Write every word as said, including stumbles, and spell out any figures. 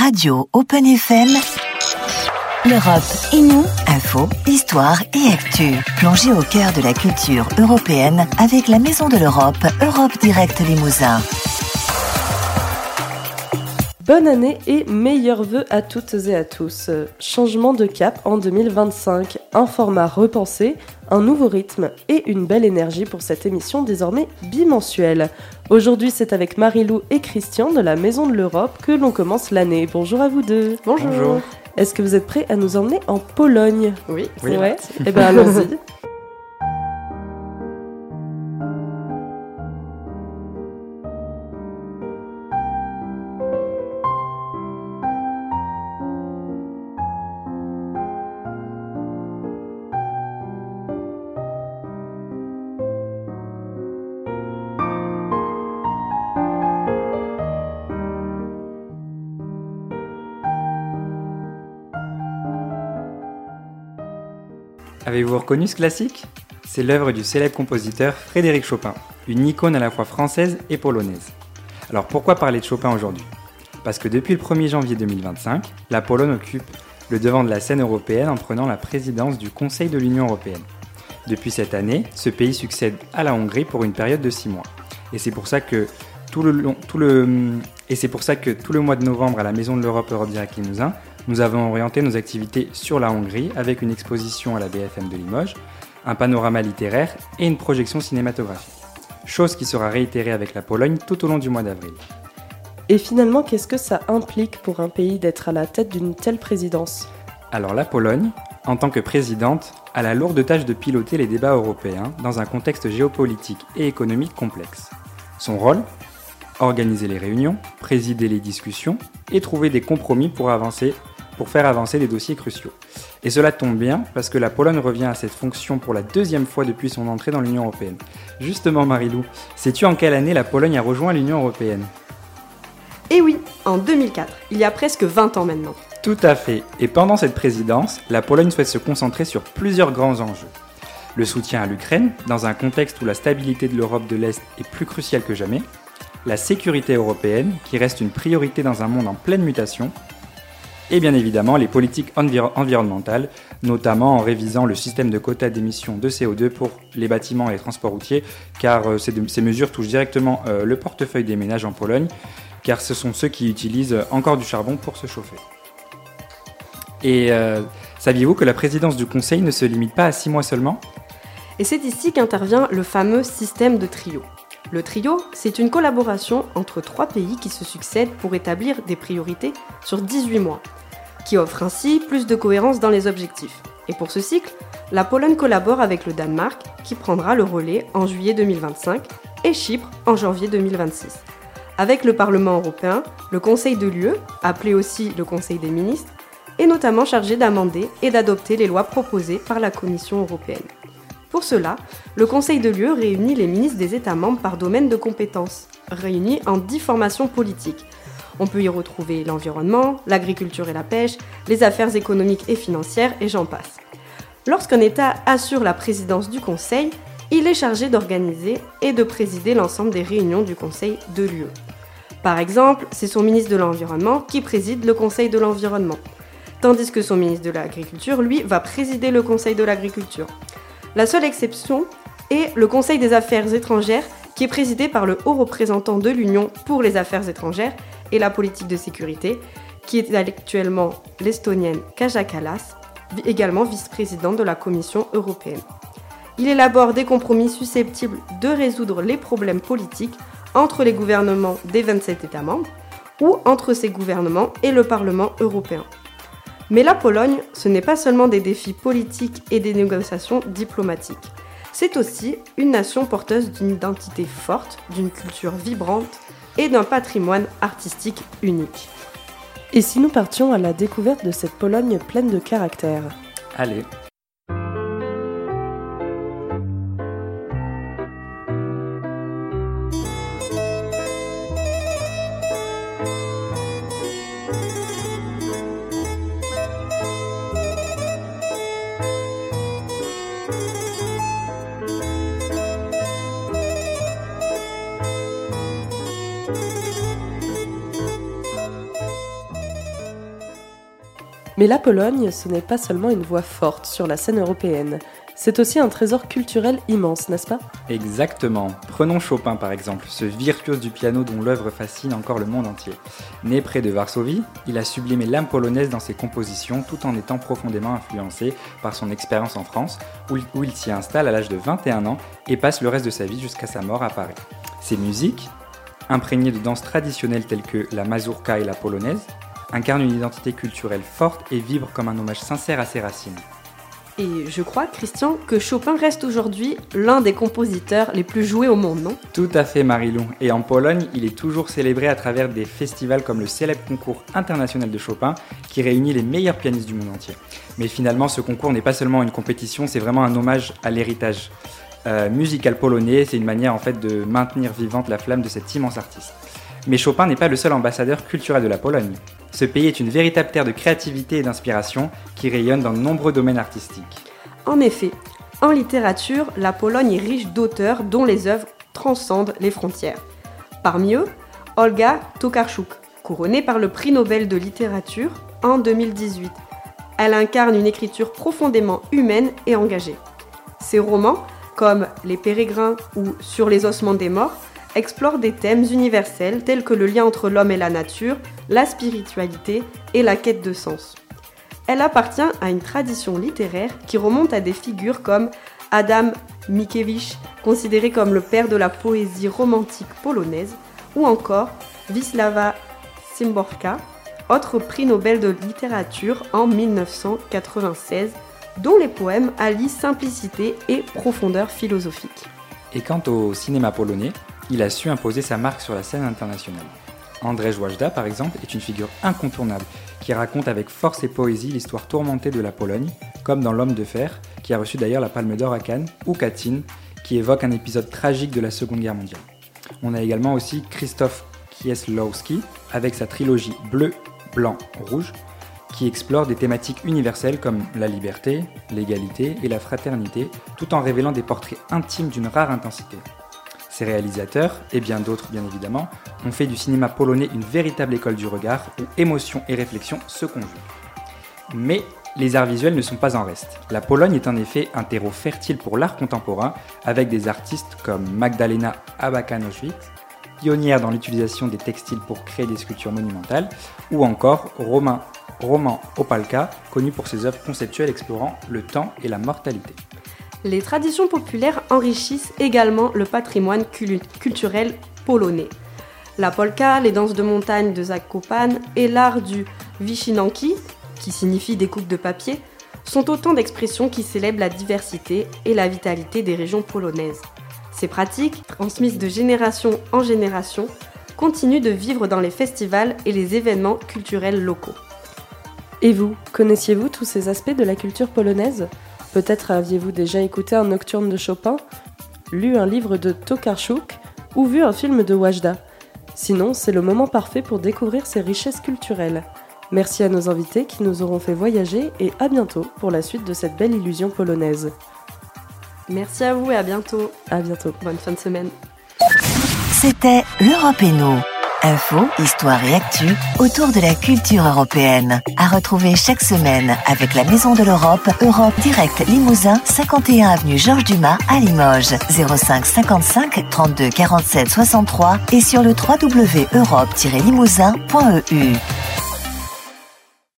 Radio Open F M. L'Europe et nous, info, histoire et actu. Plongez au cœur de la culture européenne avec la Maison de l'Europe, Europe Direct Limousin. Bonne année et meilleurs vœux à toutes et à tous. Changement de cap en deux mille vingt-cinq, un format repensé, un nouveau rythme et une belle énergie pour cette émission désormais bimensuelle. Aujourd'hui, c'est avec Marie-Lou et Christian de la Maison de l'Europe que l'on commence l'année. Bonjour à vous deux. Bonjour. Bonjour. Est-ce que vous êtes prêts à nous emmener en Pologne ? Oui. Oui. Ouais. Eh bien, allons-y. Avez-vous reconnu ce classique ? C'est l'œuvre du célèbre compositeur Frédéric Chopin, une icône à la fois française et polonaise. Alors pourquoi parler de Chopin aujourd'hui ? Parce que depuis le premier janvier deux mille vingt-cinq, la Pologne occupe le devant de la scène européenne en prenant la présidence du Conseil de l'Union européenne. Depuis cette année, ce pays succède à la Hongrie pour une période de six mois. Et c'est pour ça que tout le, long, tout le, et c'est pour ça que tout le mois de novembre à la Maison de l'Europe Europe Direct Limousin, nous avons orienté nos activités sur la Hongrie avec une exposition à la B F M de Limoges, un panorama littéraire et une projection cinématographique. Chose qui sera réitérée avec la Pologne tout au long du mois d'avril. Et finalement, qu'est-ce que ça implique pour un pays d'être à la tête d'une telle présidence ? Alors la Pologne, en tant que présidente, a la lourde tâche de piloter les débats européens dans un contexte géopolitique et économique complexe. Son rôle ? Organiser les réunions, présider les discussions et trouver des compromis pour avancer pour faire avancer des dossiers cruciaux. Et cela tombe bien parce que la Pologne revient à cette fonction pour la deuxième fois depuis son entrée dans l'Union européenne. Justement Marie-Lou, sais-tu en quelle année la Pologne a rejoint l'Union européenne ? Eh oui, en deux mille quatre, il y a presque vingt ans maintenant. Tout à fait, et pendant cette présidence, la Pologne souhaite se concentrer sur plusieurs grands enjeux. Le soutien à l'Ukraine, dans un contexte où la stabilité de l'Europe de l'Est est plus cruciale que jamais, la sécurité européenne, qui reste une priorité dans un monde en pleine mutation, et bien évidemment les politiques enviro- environnementales, notamment en révisant le système de quotas d'émissions de C O deux pour les bâtiments et les transports routiers, car euh, ces, ces mesures touchent directement euh, le portefeuille des ménages en Pologne, car ce sont ceux qui utilisent encore du charbon pour se chauffer. Et euh, saviez-vous que la présidence du Conseil ne se limite pas à six mois seulement ? Et c'est ici qu'intervient le fameux système de trio. Le trio, c'est une collaboration entre trois pays qui se succèdent pour établir des priorités sur dix-huit mois, qui offre ainsi plus de cohérence dans les objectifs. Et pour ce cycle, la Pologne collabore avec le Danemark, qui prendra le relais en juillet deux mille vingt-cinq, et Chypre en janvier deux mille vingt-six. Avec le Parlement européen, le Conseil de l'U E, appelé aussi le Conseil des ministres, est notamment chargé d'amender et d'adopter les lois proposées par la Commission européenne. Pour cela, le Conseil de l'U E réunit les ministres des États membres par domaine de compétences, réunis en dix formations politiques. On peut y retrouver l'environnement, l'agriculture et la pêche, les affaires économiques et financières, et j'en passe. Lorsqu'un État assure la présidence du Conseil, il est chargé d'organiser et de présider l'ensemble des réunions du Conseil de l'U E. Par exemple, c'est son ministre de l'Environnement qui préside le Conseil de l'Environnement, tandis que son ministre de l'Agriculture, lui, va présider le Conseil de l'Agriculture. La seule exception est le Conseil des Affaires étrangères, qui est présidé par le haut représentant de l'Union pour les affaires étrangères et la politique de sécurité, qui est actuellement l'Estonienne Kaja Kallas, également vice-présidente de la Commission européenne. Il élabore des compromis susceptibles de résoudre les problèmes politiques entre les gouvernements des vingt-sept États membres ou entre ces gouvernements et le Parlement européen. Mais la Pologne, ce n'est pas seulement des défis politiques et des négociations diplomatiques. C'est aussi une nation porteuse d'une identité forte, d'une culture vibrante et d'un patrimoine artistique unique. Et si nous partions à la découverte de cette Pologne pleine de caractère ? Allez. Mais la Pologne, ce n'est pas seulement une voix forte sur la scène européenne. C'est aussi un trésor culturel immense, n'est-ce pas ? Exactement. Prenons Chopin par exemple, ce virtuose du piano dont l'œuvre fascine encore le monde entier. Né près de Varsovie, il a sublimé l'âme polonaise dans ses compositions tout en étant profondément influencé par son expérience en France, où il, où il s'y installe à l'âge de vingt et un ans et passe le reste de sa vie jusqu'à sa mort à Paris. Ses musiques, imprégnées de danses traditionnelles telles que la mazurka et la polonaise, incarnent une identité culturelle forte et vibrent comme un hommage sincère à ses racines. Et je crois, Christian, que Chopin reste aujourd'hui l'un des compositeurs les plus joués au monde, non ? Tout à fait, Marilou. Et en Pologne, il est toujours célébré à travers des festivals comme le célèbre concours international de Chopin, qui réunit les meilleurs pianistes du monde entier. Mais finalement, ce concours n'est pas seulement une compétition, c'est vraiment un hommage à l'héritage euh, musical polonais. C'est une manière en fait de maintenir vivante la flamme de cet immense artiste. Mais Chopin n'est pas le seul ambassadeur culturel de la Pologne. Ce pays est une véritable terre de créativité et d'inspiration qui rayonne dans de nombreux domaines artistiques. En effet, en littérature, la Pologne est riche d'auteurs dont les œuvres transcendent les frontières. Parmi eux, Olga Tokarczuk, couronnée par le prix Nobel de littérature en deux mille dix-huit. Elle incarne une écriture profondément humaine et engagée. Ses romans, comme Les Pérégrins ou Sur les ossements des morts, explore des thèmes universels tels que le lien entre l'homme et la nature, la spiritualité et la quête de sens. Elle appartient à une tradition littéraire qui remonte à des figures comme Adam Mickiewicz, considéré comme le père de la poésie romantique polonaise, ou encore Wisława Szymborska, autre prix Nobel de littérature en dix-neuf cent quatre-vingt-seize, dont les poèmes allient simplicité et profondeur philosophique. Et quant au cinéma polonais, il a su imposer sa marque sur la scène internationale. Andrzej Wajda, par exemple, est une figure incontournable qui raconte avec force et poésie l'histoire tourmentée de la Pologne, comme dans L'Homme de fer, qui a reçu d'ailleurs la Palme d'Or à Cannes, ou Katyn, qui évoque un épisode tragique de la Seconde Guerre mondiale. On a également aussi Krzysztof Kieślowski, avec sa trilogie Bleu, Blanc, Rouge, qui explore des thématiques universelles comme la liberté, l'égalité et la fraternité, tout en révélant des portraits intimes d'une rare intensité. Ces réalisateurs, et bien d'autres bien évidemment, ont fait du cinéma polonais une véritable école du regard où émotion et réflexion se conjuguent. Mais les arts visuels ne sont pas en reste. La Pologne est en effet un terreau fertile pour l'art contemporain, avec des artistes comme Magdalena Abakanowicz, pionnière dans l'utilisation des textiles pour créer des sculptures monumentales, ou encore Roman, Roman Opalka, connu pour ses œuvres conceptuelles explorant le temps et la mortalité. Les traditions populaires enrichissent également le patrimoine culturel polonais. La polka, les danses de montagne de Zakopane et l'art du wycinanki, qui signifie découpe de papier, sont autant d'expressions qui célèbrent la diversité et la vitalité des régions polonaises. Ces pratiques, transmises de génération en génération, continuent de vivre dans les festivals et les événements culturels locaux. Et vous, connaissiez-vous tous ces aspects de la culture polonaise ? Peut-être aviez-vous déjà écouté un nocturne de Chopin, lu un livre de Tokarczuk ou vu un film de Wajda. Sinon, c'est le moment parfait pour découvrir ces richesses culturelles. Merci à nos invités qui nous auront fait voyager et à bientôt pour la suite de cette belle illusion polonaise. Merci à vous et à bientôt. À bientôt. Bonne fin de semaine. C'était l'Europe et nous. Info, histoire et actu autour de la culture européenne. À retrouver chaque semaine avec la Maison de l'Europe, Europe Direct Limousin, cinquante et un avenue Georges Dumas à Limoges, zéro cinq cinquante-cinq trente-deux quarante-sept soixante-trois et sur le w w w point europe tiret limousin point e u.